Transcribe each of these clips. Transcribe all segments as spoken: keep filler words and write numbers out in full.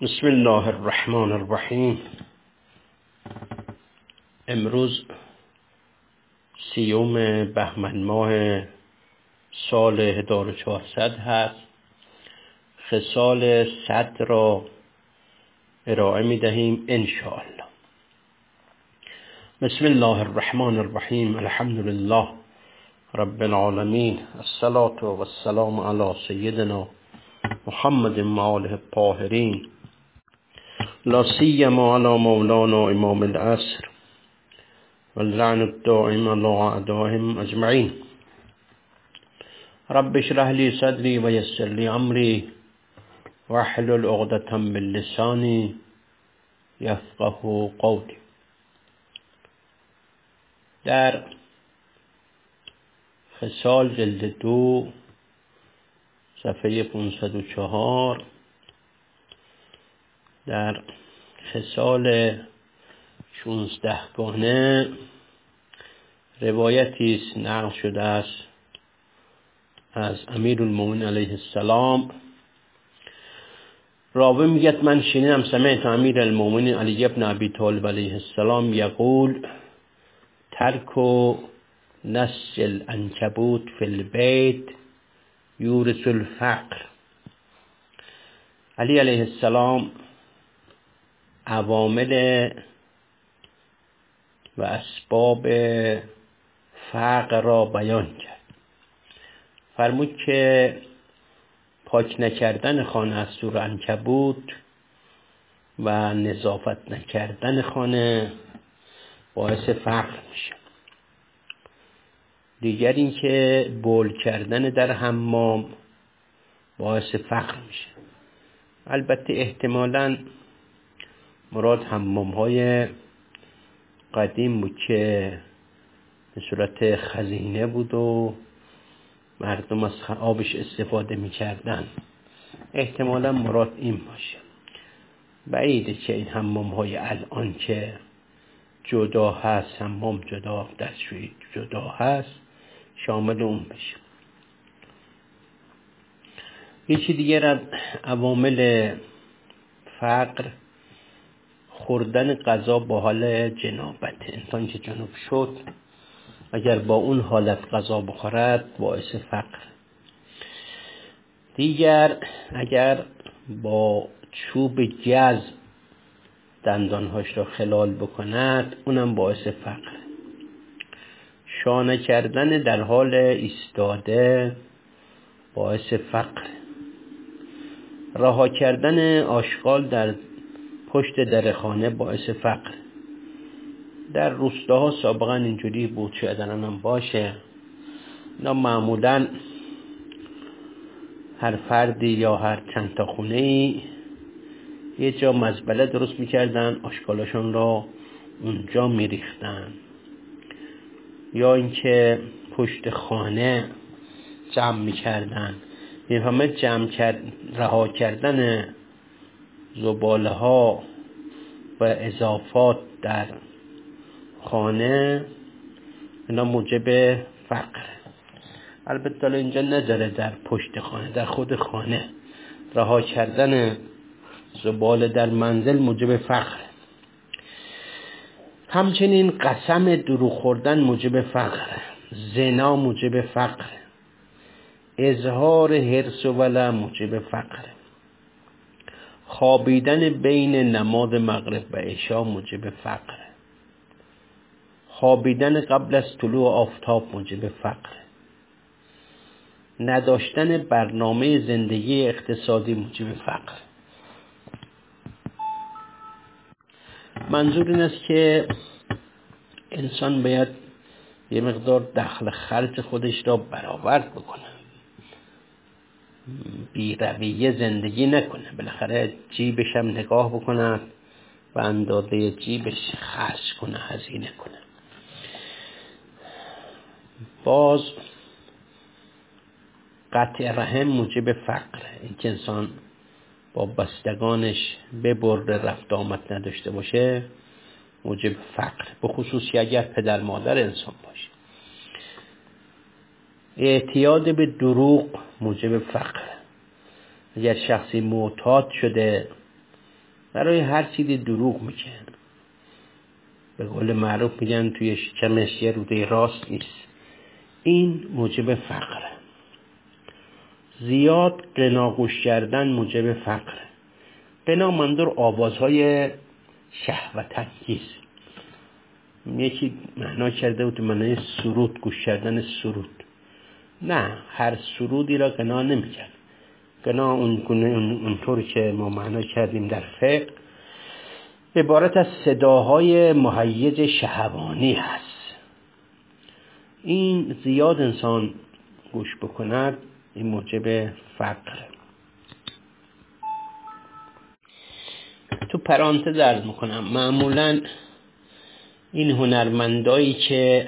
بسم الله الرحمن الرحیم. امروز سیوم بهمن ماه سال هزار و چهارصد هست. خصال صد را ارائه می دهیم انشاءالله. بسم الله الرحمن الرحیم. الحمد لله رب العالمین. الصلاة و السلام علی سیدنا محمد و آله الطاهرین، لا سیما علی مولانا امام العصر واللعن الدائم علی اعدائهم اجمعین. رب اشرح لی صدری و یسر لی امری واحلل عقدة من لسانی یفقهوا قولی. در خصال جلد دو صفحه پانصد و چهار در خصال شانزده گانه روایتی است نقل شده است از امیرالمومنین علیه السلام. راوی میگه من شنیدم سمعت امیرالمومنین علی ابن ابی طالب علیه السلام یقول ترک نسج العنکبوت فی البیت یورث الفقر. علی علیه السلام عوامل و اسباب فقر را بیان کرد. فرمود که پاک نکردن خانه از سور عنکبوت و نظافت نکردن خانه باعث فقر میشه. دیگر این که بول کردن در حمام باعث فقر میشه. البته احتمالاً مراد حمام های قدیم بود که به صورت خزینه بود و مردم از آبش استفاده میکردن. احتمالاً مراد این باشه. بعیده که این حمام های الان که جدا هست، حمام جدا، دستشویی جدا هست، شامل اون بشه. یکی دیگر از عوامل فقر خوردن غذا با حال جنابت. انسان که جنوب شد اگر با اون حالت غذا بخورد باعث فقر. دیگر اگر با چوب گز دندانهاش را خلال بکند اونم باعث فقر. شانه کردن در حال ایستاده باعث فقر. رها کردن آشغال در پشت در خانه باعث فقر. در روستاها سابقا اینجوری بود، شاید الانم باشه. اینا معمولا هر فردی یا هر چند تا خونه‌ای یه جا مزبله درست میکردن، آشغالشون را اونجا میریختن. یا اینکه پشت خانه جمع میکردن. این همه جمع کرد رها کردن زباله ها و اضافات در خانه اینا موجب فقر. البته اینجا نداره در پشت خانه، در خود خانه رها کردن زباله در منزل موجب فقر. همچنین قسم دروغ خوردن موجب فقر. زنا موجب فقر. اظهار حرص و ولع موجب فقر. خوابیدن بین نماز مغرب و عشا موجب فقر. خوابیدن قبل از طلوع آفتاب موجب فقر. نداشتن برنامه زندگی اقتصادی موجب فقر. منظور این است که انسان باید یه مقدار دخل خرج خودش را برآورد بکنه، بی رویه زندگی نکنه. بالاخره جیبش هم نگاه بکنه و اندازه جیبش خرج کنه، هزینه کنه. باز قطع رحم موجب فقر. این که انسان با بستگانش به بر رفت آمد نداشته باشه موجب فقر، به خصوصی اگر پدر مادر انسان باشه. اعتیاد به دروغ موجب فقر. اگر شخصی معتاد شده برای هر چیزی دروغ میگه. به قول معروف میگن توی شکمش یه روده راست نیست. این موجب فقره. زیاد غنا گوش کردن موجب فقره. غنا منظور آوازهای شهوت‌انگیز. یکی معنا کرده بود معنای سرود، گوش کردن سرود. نه، هر سرودی را غنا نمیگن. غنا اون اونطوری که ما معنا کردیم در فقه عبارت از صداهای مهیج شهوانی هست. این زیاد انسان گوش بکند این موجب فقر. تو پرانتز عرض میکنم معمولا این هنرمندایی که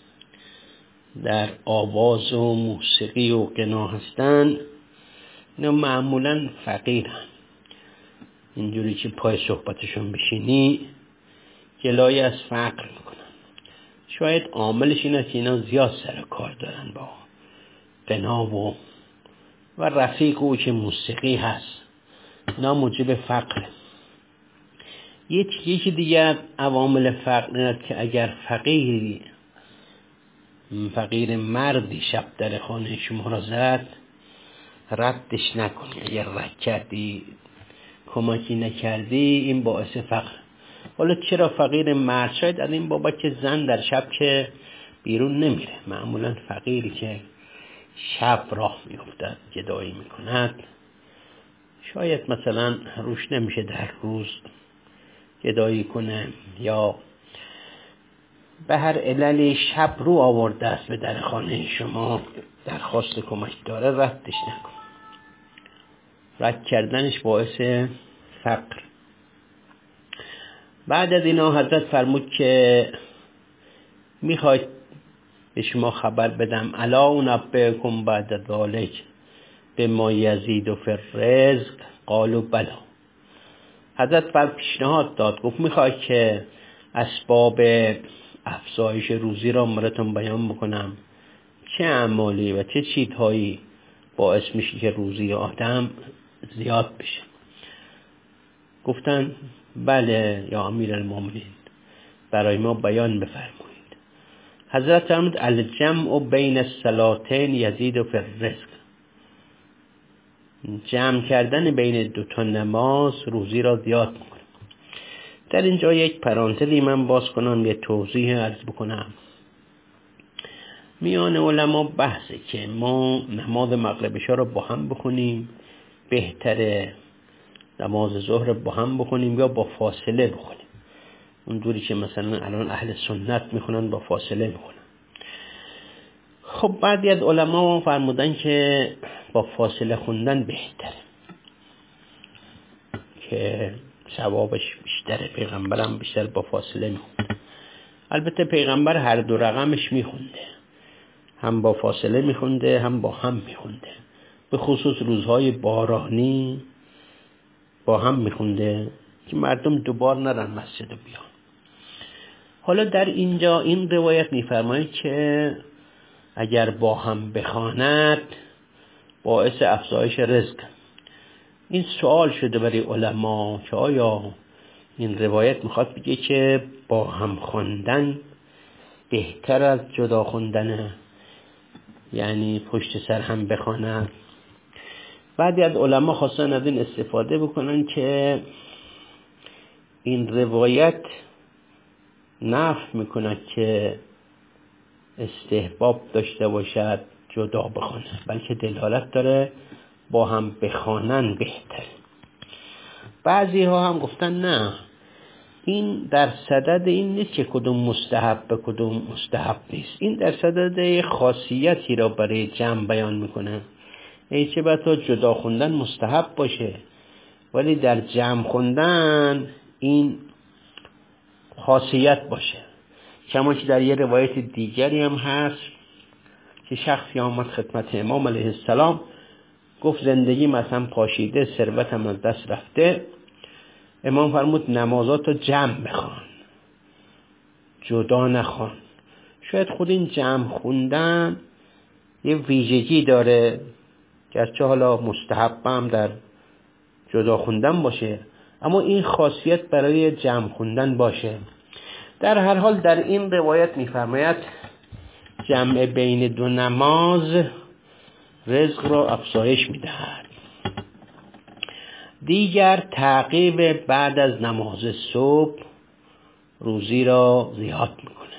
در آواز و موسیقی و غنا هستن اینا معمولا فقیرن. اینجوری که پای صحبتشون بشینی جلوی از فقر میکنن. شاید عاملش اینه که اینا زیاد سر کار دارن با غنا و و رفیق او که موسیقی هست. اینا موجب فقره. یکی دیگر عوامل فقر اینه که اگر فقیری فقیر مردی شب در خانه شما را زد ردش نکنی. اگر رد کردی کمکی نکردی این باعث فقر. حالا چرا فقیر مرد؟ شاید از این بابا که زن در شب که بیرون نمیره. معمولا فقیری که شب راه میافتد گدایی میکند شاید مثلا روش نمیشه در روز گدایی کنه یا به هر عللی شب رو آورده است به در خانه شما درخواست کمک داره ردش نکن. رد کردنش باعث فقر. بعد از اینا حضرت فرمود که میخواید به شما خبر بدم الا انبئکم بعد ذلک بما یزید فی الرزق قالوا بلا. حضرت فرمود پیشنهاد داد، گفت میخواید که اسباب افزایش روزی را براتون بیان بکنم، چه اعمالی و چه چیزهایی باعث میشه که روزی آدم زیاد بشه؟ گفتن بله یا امیرالمومنین، برای ما بیان بفرمایید. حضرت فرمود الجمع بین الصلاتین یزید فی الرزق. جمع کردن بین دو تا نماز روزی را زیاد میکنه. در اینجا یک پرانتزی من باز کنم، یه توضیح عرض بکنم. میان علما بحثه که ما نماز مغرب عشا رو با هم بخونیم، بهتره نماز ظهر با هم بخونیم یا با فاصله بخونیم. اونجوری که مثلا الان اهل سنت میخونن با فاصله میخونن. خب بعضی از علما فرمودن که با فاصله خوندن بهتره که ثوابش بیشتره. پیغمبرم بیشتر با فاصله میخونده. البته پیغمبر هر دو رقمش میخونده، هم با فاصله میخونده هم با هم میخونده. به خصوص روزهای بارانی با هم میخونده که مردم دوبار نرن مسجد بیان. حالا در اینجا این روایت میفرماید که اگر با هم بخواند باعث افزایش رزق. این سوال شده برای علما که آیا این روایت میخواد بگه که با هم خواندن بهتر از جدا خوندنه، یعنی پشت سر هم بخوانند؟ بعضی از علما خواستن از این استفاده بکنن که این روایت نفی میکنه که استحباب داشته باشد جدا بخونه، بلکه دلالت داره با هم بخوانن بهتر. بعضی ها هم گفتن نه، این در صدد این نیست که کدوم مستحب به کدوم مستحب نیست. این در صدد خاصیتی را برای جمع بیان میکنه. ای چه بسا جدا خوندن مستحب باشه ولی در جمع خوندن این خاصیت باشه. کما که در یه روایت دیگری هم هست که شخصی آمد خدمت امام علیه السلام گفت زندگی مثلا پاشیده، ثروتم از دست رفته. امام فرمود نمازاتو جمع بخوان، جدا نخوان. شاید خود این جمع خوندن یه ویژگی داره، گرچه حالا مستحب هم در جدا خوندن باشه، اما این خاصیت برای جمع خوندن باشه. در هر حال در این روایت می‌فرماید جمع بین دو نماز رزق را افزایش می‌دهد. دیگر تعقیب بعد از نماز صبح روزی را زیاد می‌کنه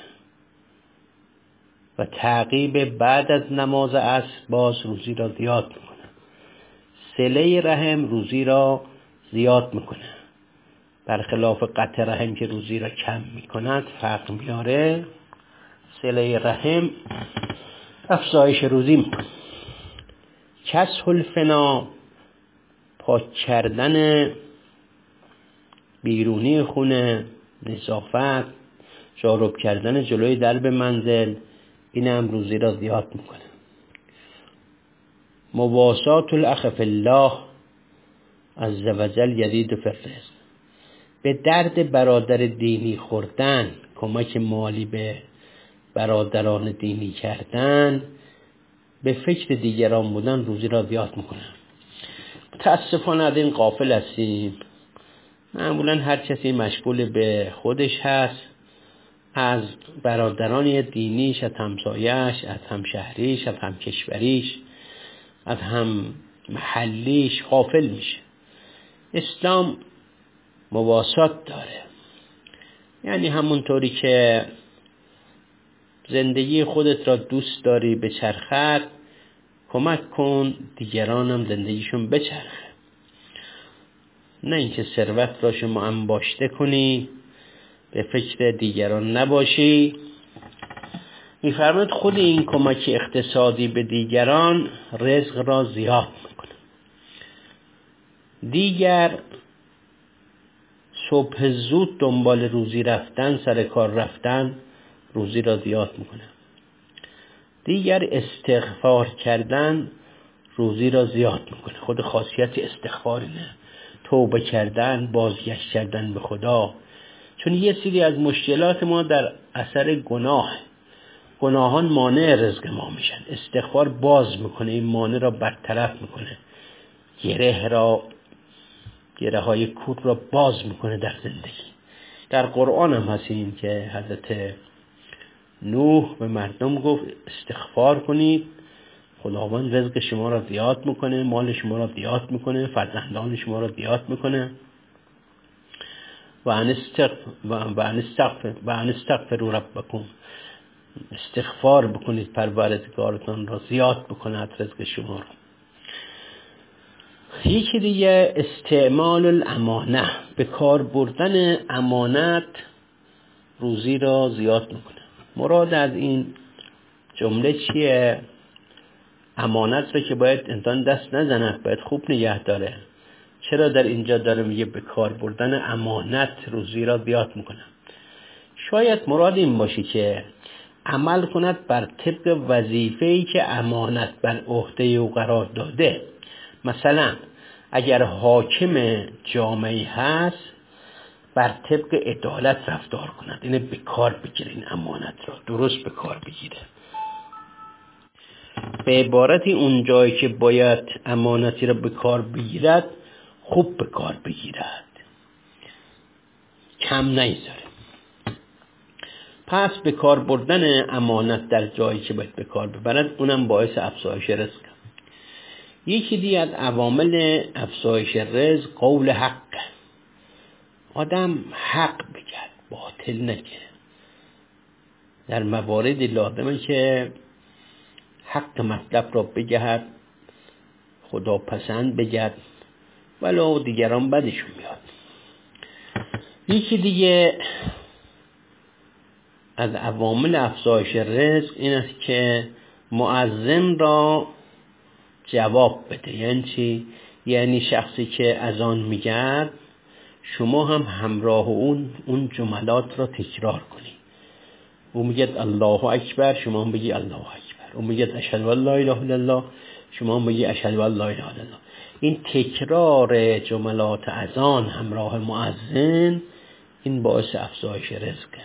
و تعقیب بعد از نماز عصر باز روزی را زیاد می‌کنه. صله رحم روزی را زیاد می‌کنه، برخلاف قطع رحم که روزی را کم می‌کند، فرق میاره. صله رحم افزایش روزی می‌کنه. کسح الفنا، پاک کردن بیرونی خونه، نظافت، جارب کردن جلوی درب منزل، این هم روزی را زیاد میکنه. مواسات الاخ فی الله عز وجل یزید فی الرزق، به درد برادر دینی خوردن، کمک مالی به برادران دینی کردن، به فکر دیگران بودن روزی را زیاد میکنه. متاسفانه از این غافل هستیم. معمولا هر کسی مشغول به خودش هست، از برادران دینیش، از همسایش، از همشهریش، از همکشوریش، از هم محلیش غافل میشه. اسلام مواسات داره، یعنی همونطوری که زندگی خودت را دوست داری بچرخد، کمک کن دیگرانم زندگیشون بچرخه. نه اینکه ثروت را شما انباشته کنی، به فکر دیگران نباشی. می‌فرماید خود این کمک اقتصادی به دیگران رزق را زیاد میکنه. دیگر صبح زود دنبال روزی رفتن، سر کار رفتن روزی را زیاد میکنه. دیگر استغفار کردن روزی را زیاد میکنه. خود خاصیت استغفار اینه، توبه کردن، بازگشت کردن به خدا. چون یه سری از مشکلات ما در اثر گناه، گناهان مانع رزق ما میشن. استغفار باز میکنه، این مانع را برطرف میکنه، گره را گره های کور را باز میکنه در زندگی. در قرآن هم هست این که حضرت نوح به مردم گفت استغفار کنید، خداوند رزق شما را زیاد میکنه، مال شما را زیاد میکنه، فرزندان شما را زیاد میکنه. و ان استغفر و ان استغفروا ربکم، استغفار بکنید پروردگارتان را زیاد بکند رزق شما را. یکی دیگه استعمال الامانه، به کار بردن امانت روزی را زیاد میکنه. مراد از این جمله چیه؟ امانت را که باید انسان دست نزند، باید خوب نگه داره. چرا در اینجا داره میگه به کار بردن امانت روزی را زیاد میکنه؟ شاید مراد این باشه که عمل کند بر طبق وظیفه‌ای که امانت بر عهده او قرار داده. مثلا اگر حاکم جامعه هست، بر طبق عدالت رفتار کند، اینه به کار بگیره، این امانت را درست به کار بگیره. به عبارتی اون جایی که باید امانتی را به کار بگیرد، خوب به کار بگیرد، کم نیذاره. پس به کار بردن امانت در جایی که باید به کار ببرد، اونم باعث افزایش رزق. یکی دیگه از عوامل افزایش رزق قول حق، آدم حق بگه، باطل نگه. در مواردی لازمه که حق مطلب را بگهد، خدا پسند بگد، ولو دیگران بدشون میاد. یکی دیگه از عوامل افزایش رزق این است که مؤذن را جواب بده. یعنی چی؟ یعنی شخصی که اذان میگه شما هم همراه اون اون جملات را تکرار کنی. او میگه الله اکبر، شما هم بگی الله اکبر. او میگه اشهد ان لا اله الا الله، شما هم بگی اشهد ان لا اله الا الله. این تکرار جملات اذان همراه مؤذن، این باعث افزایش رزقه.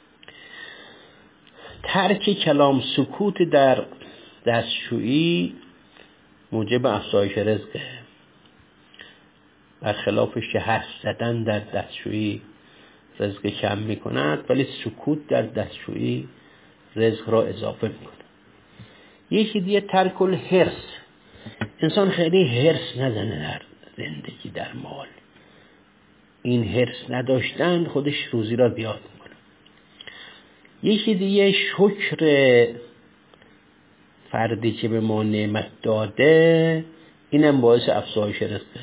ترک کلام سکوت در دستشویی موجب افزایش رزقه. برخلافش که حرف زدن در دستشویی رزق کم میکند، ولی سکوت در دستشویی رزق را اضافه میکند. یکی دیگه ترک الحرص، انسان خیلی حرص نزنه در زندگی، در مال. این حرص نداشتن خودش روزی را زیاد میکنه. یکی دیگه شکر فردی که به ما نعمت داده، اینم باعث افزایش رزقه.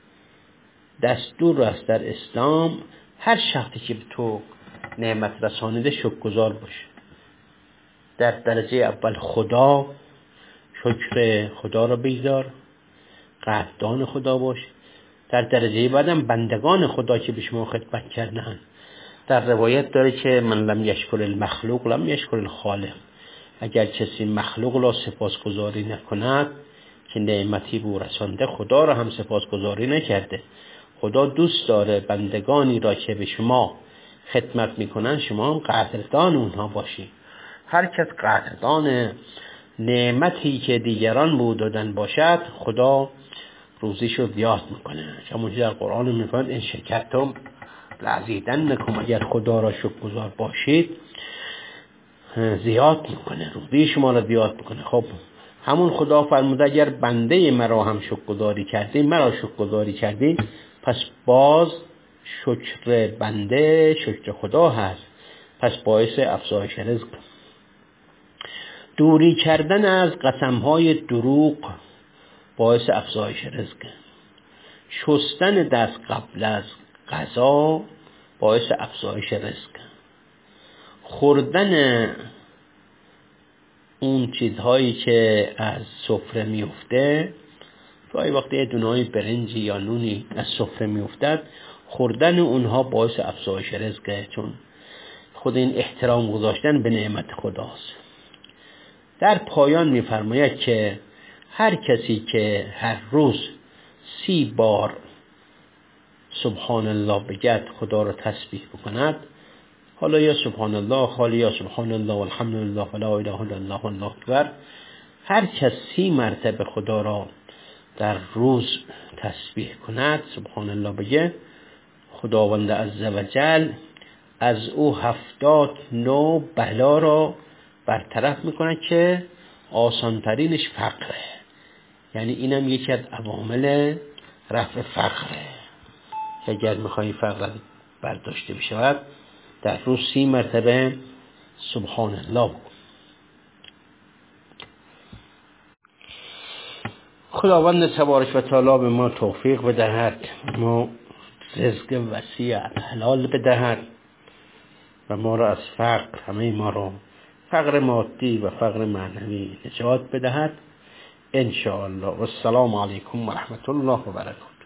دستور است در اسلام هر شخصی که به تو نعمت رسانیده شکرگزار باشه. در درجه اول خدا، شکر خدا را بگذار، قدردان خدا باش. در درجه بعدم بندگان خدا که به شما خدمت کردن. در روایت داره که من لم یشکر المخلوق لم یشکر الخالق. اگر کسی مخلوق را سپاسگزاری نکند که نعمتی به او رسانده، خدا را هم سپاسگزاری نکرده. خدا دوست داره بندگانی را که به شما خدمت میکنن شما هم قدردان اونها باشی. هر کس قدردان نعمتی که دیگران به او دادن باشد، خدا روزیشو زیاد میکنه. چون در قرآن میفرماید این شکرتم لازیدنکم، اگر خدا را شکرگزار باشید زیاد میکنه، روزی شما را زیاد میکنه. خب همون خدا فرموده اگر بنده مرا هم شکرگزاری کردی، مرا شکرگزاری کردی، پس باز شکر بنده شکر خدا هست، پس باعث افزایش رزق. دوری کردن از قسمهای دروغ باعث افزایش رزق. شستن دست قبل از غذا باعث افزایش رزق. خوردن اون چیزهایی که از سفره میفته، گاهی وقتی دونهای برنجی یا نونی از سفره میافتد، خوردن اونها باعث افزایش رزقه، چون خود این احترام گذاشتن به نعمت خداست. در پایان میفرماید که هر کسی که هر روز سی بار سبحان الله بگد، خدا را تسبیح بکند، حالا یا سبحان الله خالی یا سبحان الله والحمد لله ولا اله الا الله والله اکبر، هر کس سی مرتبه خدا را در روز تسبیح کند، سبحان الله بگه، خداوند عزوجل از او هفتاد نوع بلا را برطرف میکنه که آسانترینش فقره. یعنی اینم یکی از عوامل رفع فقره که اگر میخوایی فقر برداشته بشود، در روز سی مرتبه سبحان الله. خداوند تبارک و تعالی به ما توفیق بدهد، ما رزق وسیع حلال بدهد و ما را از فقر، همه ما را فقر مادی و فقر معنوی نجات بدهد ان شاء الله. و السلام علیکم و رحمت الله و برکاته.